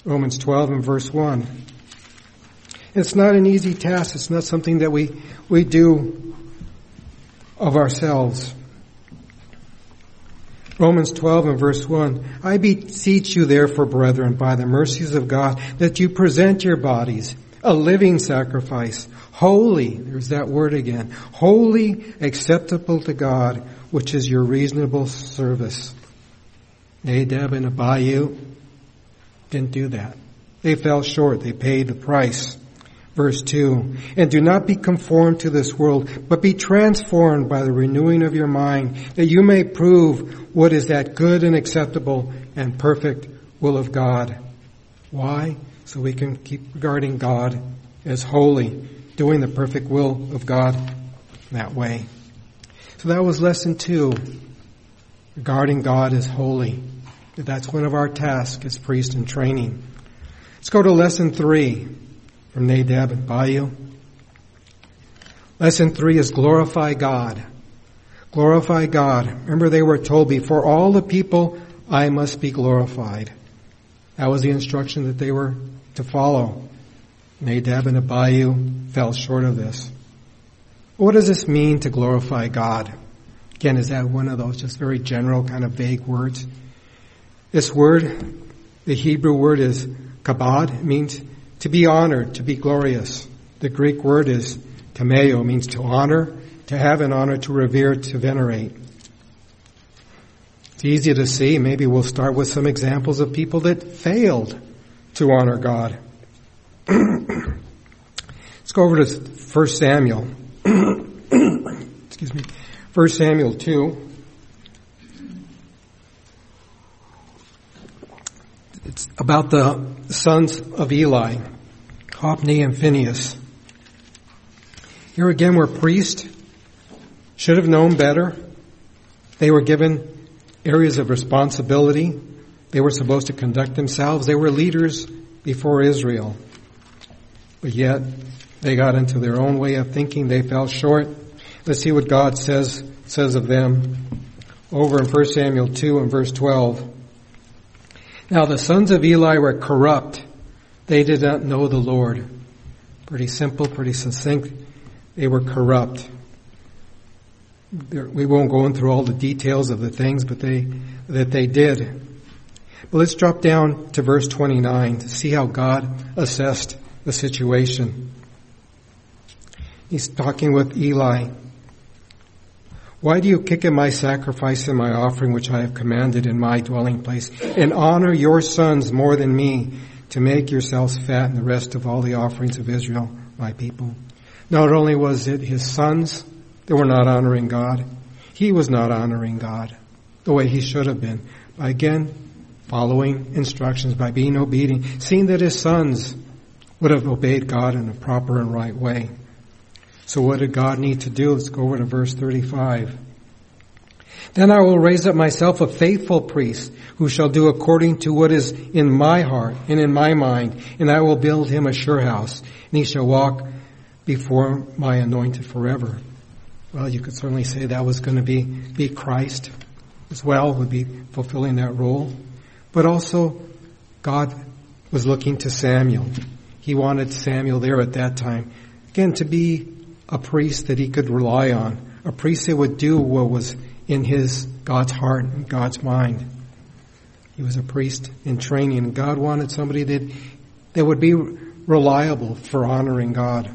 Romans twelve and verse one. It's not an easy task. It's not something that we, we do of ourselves. Romans twelve and verse one. I beseech you therefore, brethren, by the mercies of God, that you present your bodies a living sacrifice, holy, there's that word again, holy, acceptable to God, which is your reasonable service. Nadab and Abihu didn't do that. They fell short. They paid the price. Verse two, and do not be conformed to this world, but be transformed by the renewing of your mind, that you may prove what is that good and acceptable and perfect will of God. Why? So we can keep regarding God as holy, doing the perfect will of God that way. So that was lesson two, regarding God as holy. That's one of our tasks as priests in training. Let's go to lesson three from Nadab and Abihu. Lesson three is glorify God. Glorify God. Remember, they were told, before all the people, I must be glorified. That was the instruction that they were to follow. Nadab and Abihu fell short of this. What does this mean to glorify God? Again, is that one of those just very general kind of vague words? This word, the Hebrew word is kabod. It means to be honored, to be glorious. The Greek word is tameo, means to honor, to have an honor, to revere, to venerate. It's easy to see. Maybe we'll start with some examples of people that failed to honor God. Let's go over to First Samuel. Excuse me. First Samuel two. It's about the sons of Eli, Hophni and Phinehas. Here again were priests, should have known better. They were given areas of responsibility. They were supposed to conduct themselves. They were leaders before Israel. But yet, they got into their own way of thinking. They fell short. Let's see what God says says of them over in First Samuel two and verse twelve. Now the sons of Eli were corrupt. They did not know the Lord. Pretty simple, pretty succinct. They were corrupt. We won't go in through all the details of the things, but they that they did. But let's drop down to verse twenty-nine to see how God assessed the situation. He's talking with Eli. Why do you kick at my sacrifice and my offering which I have commanded in my dwelling place, and honor your sons more than me, to make yourselves fat in the rest of all the offerings of Israel, my people? Not only was it his sons that were not honoring God, he was not honoring God the way he should have been. By again, following instructions, by being obedient, seeing that his sons would have obeyed God in a proper and right way. So what did God need to do? Let's go over to verse thirty-five. Then I will raise up myself a faithful priest who shall do according to what is in my heart and in my mind, and I will build him a sure house, and he shall walk before my anointed forever. Well, you could certainly say that was going to be, be Christ as well, would be fulfilling that role. But also, God was looking to Samuel. He wanted Samuel there at that time, again, to be a priest that he could rely on, a priest that would do what was in his, God's heart and God's mind. He was a priest in training, and God wanted somebody that, that would be reliable for honoring God.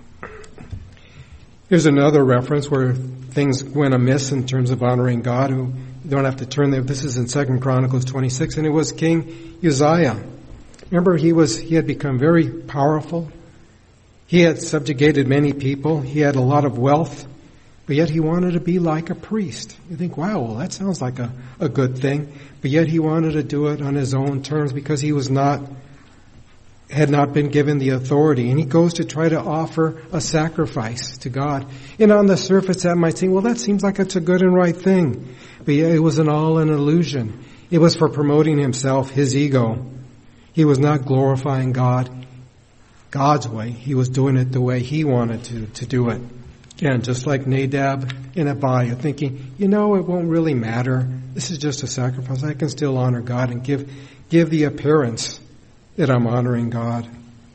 Here's another reference where things went amiss in terms of honoring God. You don't have to turn there. This is in Second Chronicles twenty-six, and it was King Uzziah. Remember, he was he had become very powerful. He had subjugated many people. He had a lot of wealth, but yet he wanted to be like a priest. You think, wow, well, that sounds like a, a good thing. But yet he wanted to do it on his own terms because he was not, had not been given the authority. And he goes to try to offer a sacrifice to God. And on the surface that might seem, well, that seems like it's a good and right thing. But yet it was an all an illusion. It was for promoting himself, his ego. He was not glorifying God God's way. He was doing it the way he wanted to, to do it. Again, just like Nadab and Abihu, thinking, you know, it won't really matter. This is just a sacrifice. I can still honor God and give, give the appearance that I'm honoring God.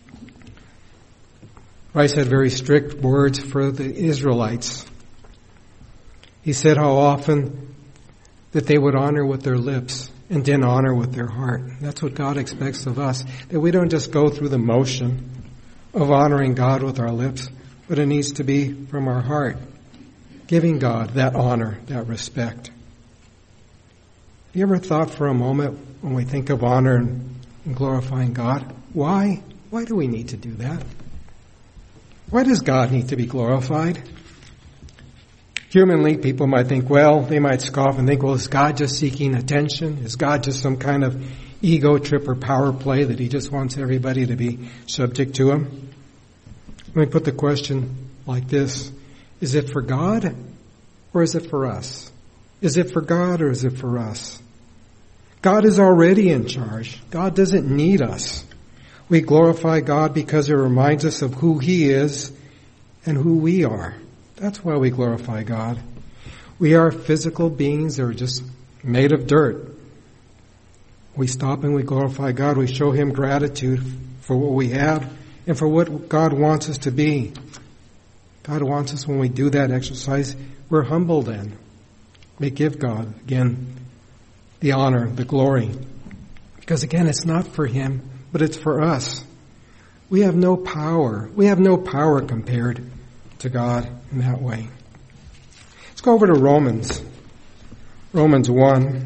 Christ had very strict words for the Israelites. He said how often that they would honor with their lips and then honor with their heart. That's what God expects of us, that we don't just go through the motion of honoring God with our lips, but it needs to be from our heart, giving God that honor, that respect. Have you ever thought for a moment when we think of honor and, and glorifying God, why? Why do we need to do that? Why does God need to be glorified? Humanly, people might think, well, they might scoff and think, well, is God just seeking attention? Is God just some kind of ego trip or power play that he just wants everybody to be subject to him? Let me put the question like this. Is it for God or is it for us? Is it for God or is it for us? God is already in charge. God doesn't need us. We glorify God because it reminds us of who he is and who we are. That's why we glorify God. We are physical beings that are just made of dirt. We stop and we glorify God. We show him gratitude for what we have and for what God wants us to be. God wants us, when we do that exercise, we're humble then. We give God, again, the honor, the glory. Because again, it's not for him, but it's for us. We have no power. We have no power compared to God in that way. Let's go over to Romans. Romans one.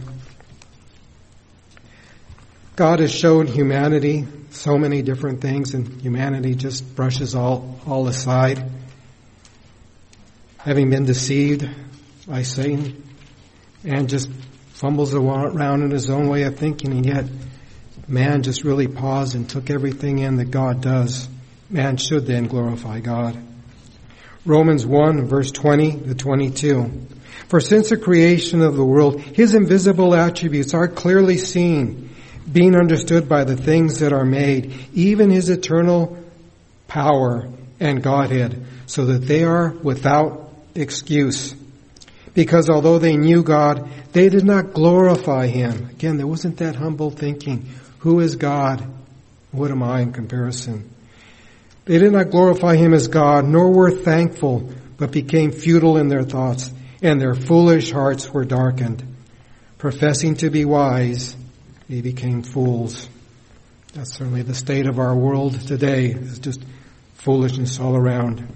God has shown humanity so many different things, and humanity just brushes all, all aside. Having been deceived by Satan, and just fumbles around in his own way of thinking, and yet man just really paused and took everything in that God does. Man should then glorify God. Romans one, verse twenty to twenty-two. For since the creation of the world, his invisible attributes are clearly seen, being understood by the things that are made, even his eternal power and Godhead, so that they are without excuse. Because although they knew God, they did not glorify him. Again, there wasn't that humble thinking. Who is God? What am I in comparison? They did not glorify him as God, nor were thankful, but became futile in their thoughts, and their foolish hearts were darkened. Professing to be wise, they became fools. That's certainly the state of our world today. It's just foolishness all around.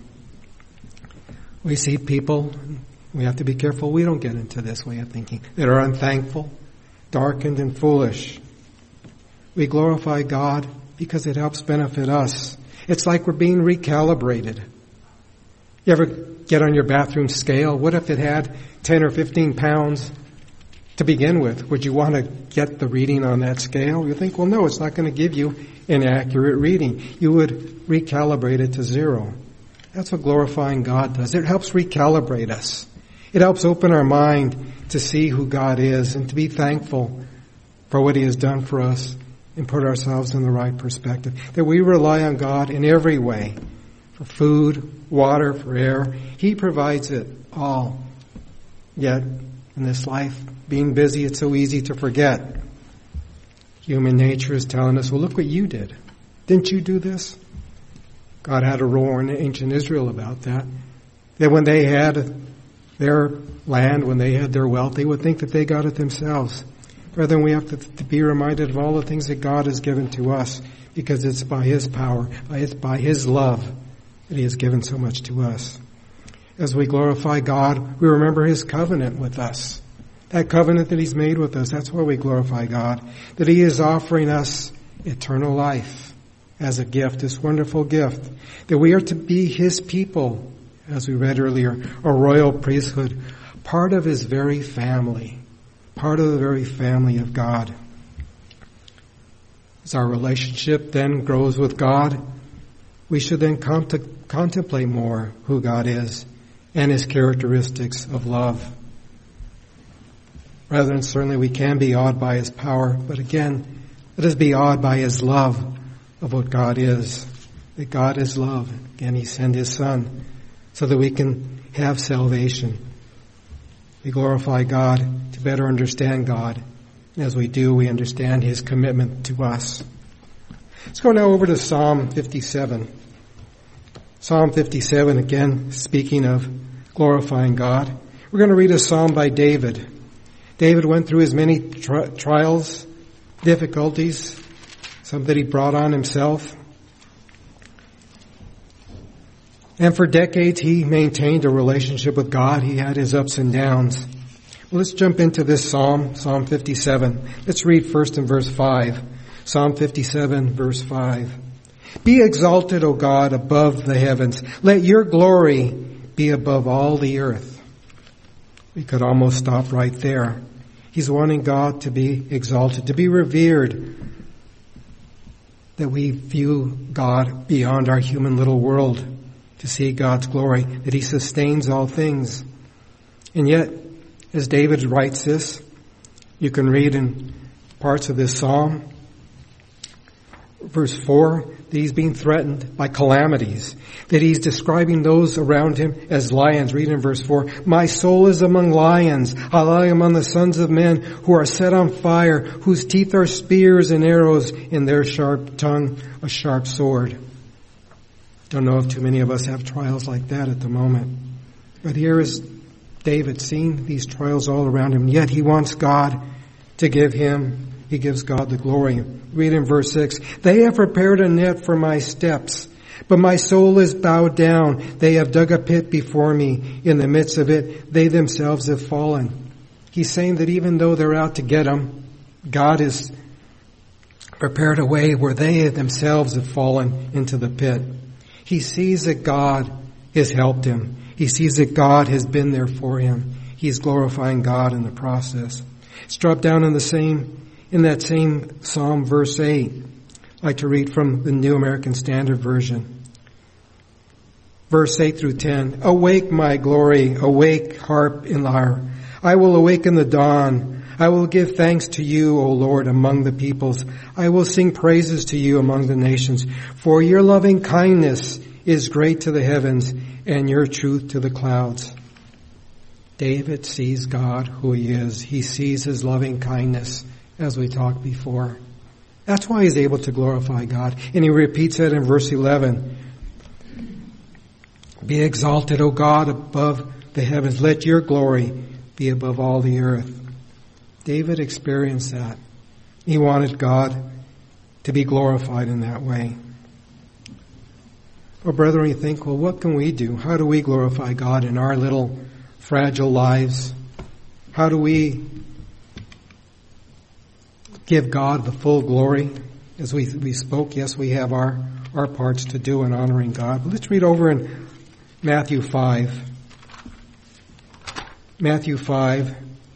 We see people, we have to be careful we don't get into this way of thinking, that are unthankful, darkened, and foolish. We glorify God because it helps benefit us. It's like we're being recalibrated. You ever get on your bathroom scale? What if it had ten or fifteen pounds to begin with? Would you want to get the reading on that scale? You think, well, no, it's not going to give you an accurate reading. You would recalibrate it to zero. That's what glorifying God does. It helps recalibrate us. It helps open our mind to see who God is and to be thankful for what he has done for us and put ourselves in the right perspective. That we rely on God in every way. For food, water, for air. He provides it all. Yet, in this life, being busy, it's so easy to forget. Human nature is telling us, well, look what you did. Didn't you do this? God had a roar in ancient Israel about that. That when they had their land, when they had their wealth, they would think that they got it themselves. Rather than we have to, to be reminded of all the things that God has given to us, because it's by his power, it's by his love that he has given so much to us. As we glorify God, we remember his covenant with us. That covenant that he's made with us, that's why we glorify God. That he is offering us eternal life as a gift, this wonderful gift. That we are to be his people, as we read earlier, a royal priesthood, part of his very family, part of the very family of God. As our relationship then grows with God, we should then cont- contemplate more who God is and his characteristics of love. Rather than certainly we can be awed by his power, but again, let us be awed by his love of what God is. That God is love. Again, he sent his Son so that we can have salvation. We glorify God to better understand God. And as we do, we understand his commitment to us. Let's go now over to Psalm fifty-seven. Psalm fifty-seven, again, speaking of glorifying God. We're going to read a psalm by David. David went through his many tri- trials, difficulties, some that he brought on himself. And for decades, he maintained a relationship with God. He had his ups and downs. Well, let's jump into this psalm, Psalm fifty-seven. Let's read first in verse five. Psalm fifty-seven, verse five. Be exalted, O God, above the heavens. Let your glory be above all the earth. We could almost stop right there. He's wanting God to be exalted, to be revered, that we view God beyond our human little world, to see God's glory, that he sustains all things. And yet, as David writes this, you can read in parts of this psalm, verse four, that he's being threatened by calamities, that he's describing those around him as lions. Read in verse four, my soul is among lions, I lie among the sons of men who are set on fire, whose teeth are spears and arrows, in their sharp tongue a sharp sword. Don't know if too many of us have trials like that at the moment. But here is David seeing these trials all around him, yet he wants God to give him He gives God the glory. Read in verse six. They have prepared a net for my steps, but my soul is bowed down. They have dug a pit before me. In the midst of it, they themselves have fallen. He's saying that even though they're out to get him, God has prepared a way where they themselves have fallen into the pit. He sees that God has helped him. He sees that God has been there for him. He's glorifying God in the process. Let's drop down in the same In that same Psalm, verse eight, I'd like to read from the New American Standard Version. Verse eight through ten. Awake, my glory, awake, harp and lyre. I will awaken the dawn. I will give thanks to you, O Lord, among the peoples. I will sing praises to you among the nations. For your loving kindness is great to the heavens, and your truth to the clouds. David sees God who he is. He sees his loving kindness, as we talked before. That's why he's able to glorify God. And he repeats it in verse eleven. Be exalted, O God, above the heavens. Let your glory be above all the earth. David experienced that. He wanted God to be glorified in that way. Well, brethren, you think, well, what can we do? How do we glorify God in our little fragile lives? How do we give God the full glory? As we we spoke, yes, we have our, our parts to do in honoring God. But let's read over in Matthew five. Matthew five.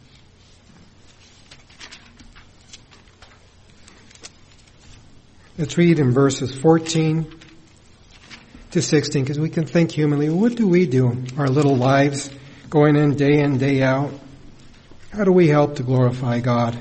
Let's read in verses fourteen to sixteen, because we can think humanly, what do we do in our little lives, going in day in, day out? How do we help to glorify God?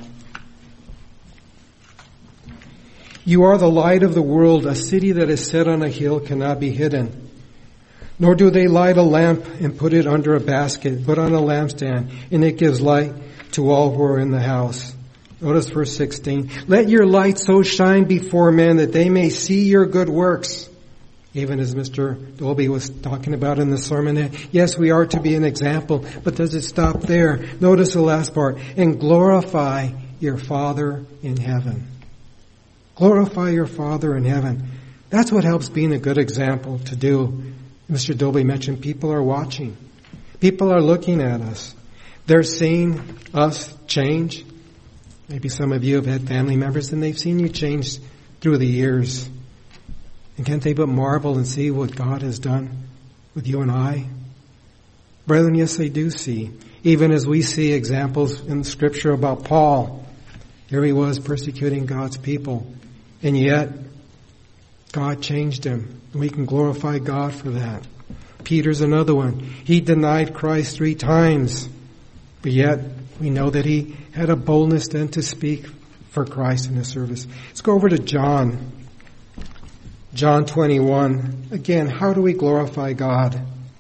You are the light of the world. A city that is set on a hill cannot be hidden. Nor do they light a lamp and put it under a basket, but on a lampstand, and it gives light to all who are in the house. Notice verse sixteen. Let your light so shine before men that they may see your good works. Even as Mister Dolby was talking about in the sermon, yes, we are to be an example, but does it stop there? Notice the last part. And glorify your Father in heaven. Glorify your Father in heaven. That's what helps being a good example to do. Mister Dolby mentioned people are watching. People are looking at us. They're seeing us change. Maybe some of you have had family members and they've seen you change through the years. And can't they but marvel and see what God has done with you and I? Brethren, yes, they do see. Even as we see examples in the Scripture about Paul. Here he was persecuting God's people. And yet, God changed him. We can glorify God for that. Peter's another one. He denied Christ three times. But yet, we know that he had a boldness then to speak for Christ in his service. Let's go over to John. John twenty-one. Again, how do we glorify God?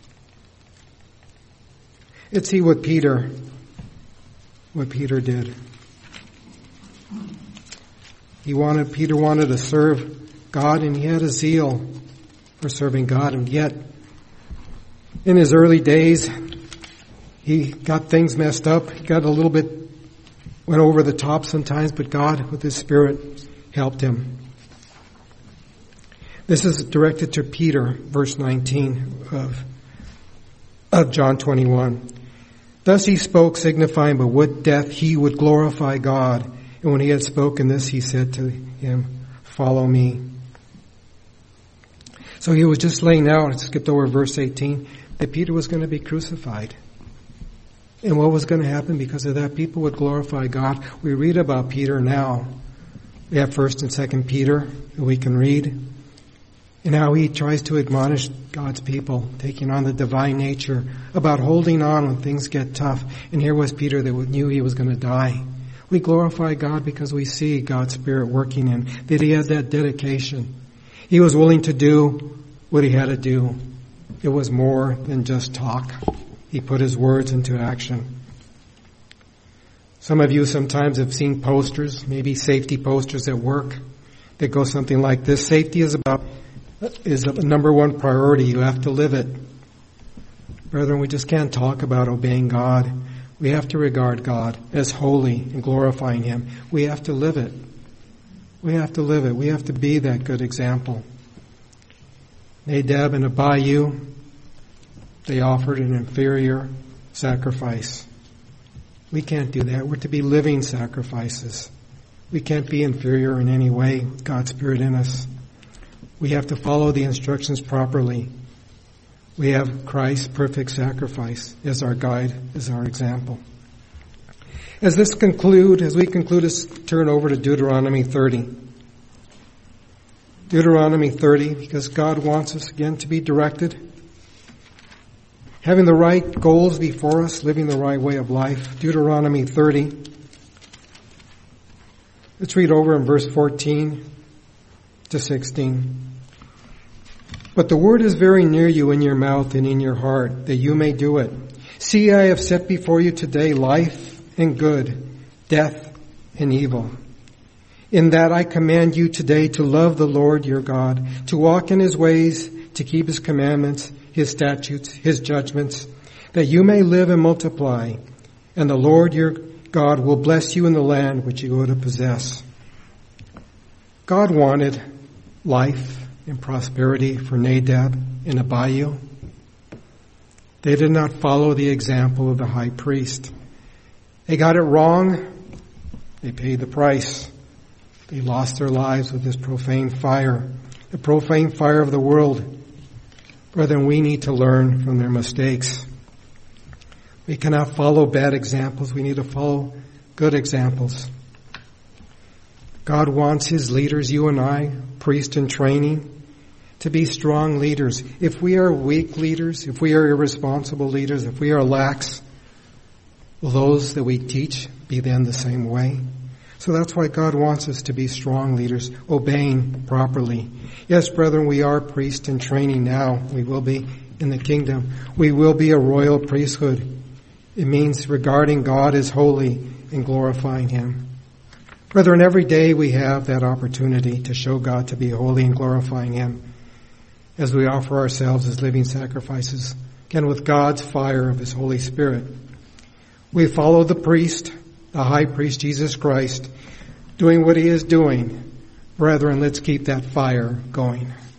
Let's see what Peter, what Peter did. He wanted, Peter wanted to serve God, and he had a zeal for serving God, and yet in his early days he got things messed up. He got a little bit, went over the top sometimes, but God with his Spirit helped him. This is directed to Peter, verse nineteen of, of John twenty-one. Thus he spoke, signifying by what death he would glorify God. And when he had spoken this, he said to him, follow me. So he was just laying out, I skipped over verse eighteen, that Peter was going to be crucified. And what was going to happen because of that? People would glorify God. We read about Peter now. We have First and Second Peter that we can read. And how he tries to admonish God's people, taking on the divine nature, about holding on when things get tough. And here was Peter that knew he was going to die. We glorify God because we see God's Spirit working in, that he had that dedication. He was willing to do what he had to do. It was more than just talk. He put his words into action. Some of you sometimes have seen posters, maybe safety posters at work, that go something like this. Safety is about is a number one priority. You have to live it. Brethren, we just can't talk about obeying God. We have to regard God as holy and glorifying him. We have to live it. We have to live it. We have to be that good example. Nadab and Abihu, they offered an inferior sacrifice. We can't do that. We're to be living sacrifices. We can't be inferior in any way with God's Spirit in us. We have to follow the instructions properly. We have Christ's perfect sacrifice as our guide, as our example. As this conclude, as we conclude, let's turn over to Deuteronomy thirty. Deuteronomy thirty, because God wants us again to be directed, having the right goals before us, living the right way of life. Deuteronomy thirty. Let's read over in verse fourteen to sixteen. But the word is very near you in your mouth and in your heart, that you may do it. See, I have set before you today life and good, death and evil. In that I command you today to love the Lord your God, to walk in his ways, to keep his commandments, his statutes, his judgments, that you may live and multiply, and the Lord your God will bless you in the land which you go to possess. God wanted life and prosperity for Nadab and Abihu. They did not follow the example of the high priest. They got it wrong. They paid the price. They lost their lives with this profane fire, the profane fire of the world. Brethren, we need to learn from their mistakes. We cannot follow bad examples. We need to follow good examples. God wants his leaders, you and I, priests in training, to be strong leaders. If we are weak leaders, if we are irresponsible leaders, if we are lax, will those that we teach be then the same way? So that's why God wants us to be strong leaders, obeying properly. Yes, brethren, we are priests in training now. We will be in the kingdom. We will be a royal priesthood. It means regarding God as holy and glorifying him. Brethren, every day we have that opportunity to show God to be holy and glorifying him as we offer ourselves as living sacrifices, again with God's fire of his Holy Spirit. We follow the priest, the high priest Jesus Christ, doing what he is doing. Brethren, let's keep that fire going.